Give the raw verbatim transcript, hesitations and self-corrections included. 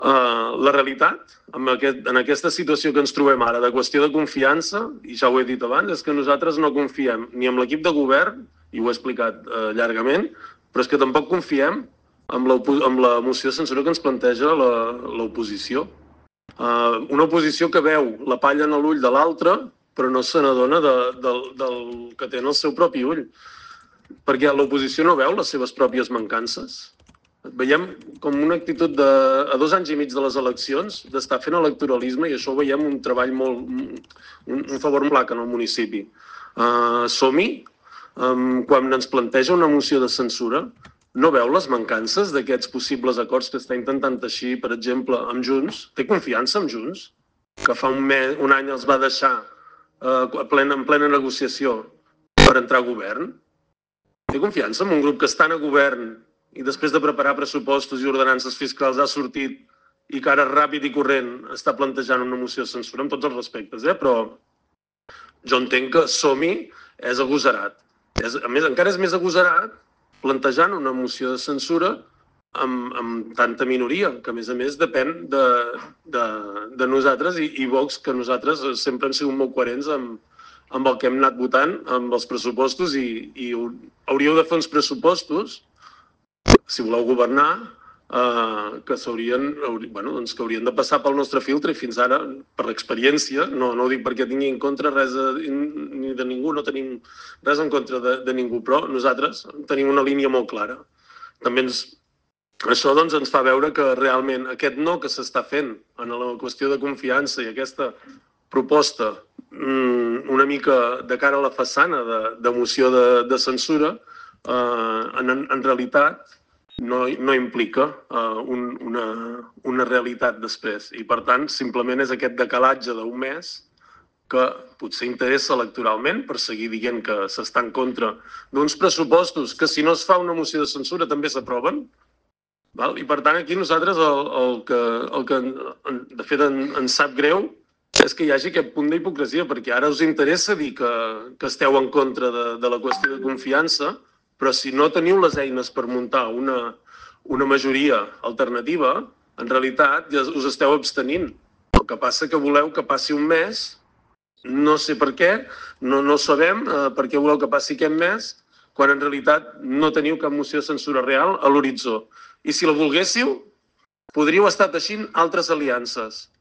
Uh, la realitat, en, aquest, en aquesta situació que ens trobem ara, de qüestió de confiança, i ja ho he dit abans, és que nosaltres no confiem ni en l'equip de govern, i ho he explicat uh, llargament, però és que tampoc confiem amb la, amb la moció de censura que ens planteja l'oposició. Uh, una oposició que veu la palla en l'ull de l'altre, però no se n'adona de, de, del que té en el seu propi ull. Perquè l'oposició no veu les seves pròpies mancances. Veiem com una actitud de, a dos anys i mig de les eleccions d'estar fent electoralisme, i això ho veiem un treball molt, un, un favor molt flac en el municipi. Uh, Som-hi, um, quan ens planteja una moció de censura, no veu les mancances d'aquests possibles acords que està intentant teixir, per exemple, amb Junts? Té confiança en Junts? Que fa un, mes, un any els va deixar uh, plena, en plena negociació per entrar a govern? Té confiança en un grup que està a govern i després de preparar pressupostos i ordenances fiscals ha sortit i que ara ràpid i corrent està plantejant una moció de censura amb tots els respectes, eh? Però jo entenc que Som-hi és agosarat. És, a més, encara és més agosarat plantejant una moció de censura amb, amb tanta minoria, que a més a més depèn de, de, de nosaltres i, i Vox, que nosaltres sempre hem sigut molt coherents amb, amb el que hem anat votant, amb els pressupostos, i, i hauríeu de fer uns pressupostos, si voleu governar, eh, que s'haurien, bueno, doncs que haurien de passar pel nostre filtre, i fins ara, per l'experiència, no, no ho dic perquè tingui en contra res de, ni de ningú, no tenim res en contra de, de ningú, però nosaltres tenim una línia molt clara. També ens, això doncs, ens fa veure que realment aquest no que s'està fent en la qüestió de confiança i aquesta proposta una mica de cara a la façana de, de moció de, de censura, eh, en, en realitat no, no implica uh, un, una, una realitat després. I, per tant, simplement és aquest decalatge d'un mes que potser interessa electoralment per seguir dient que s'està en contra d'uns pressupostos que, si no es fa una moció de censura, també s'aproven. I, per tant, aquí nosaltres el, el, que, el que, de fet, en, ens sap greu és que hi hagi aquest punt d'hipocresia, perquè ara us interessa dir que, que esteu en contra de, de la qüestió de confiança, però si no teniu les eines per muntar una, una majoria alternativa, en realitat ja us esteu abstenint. El que passa que voleu que passi un mes, no sé per què, no, no sabem eh, per què voleu que passi aquest mes, quan en realitat no teniu cap moció de censura real a l'horitzó. I si la volguéssiu, podríeu estar teixint altres aliances.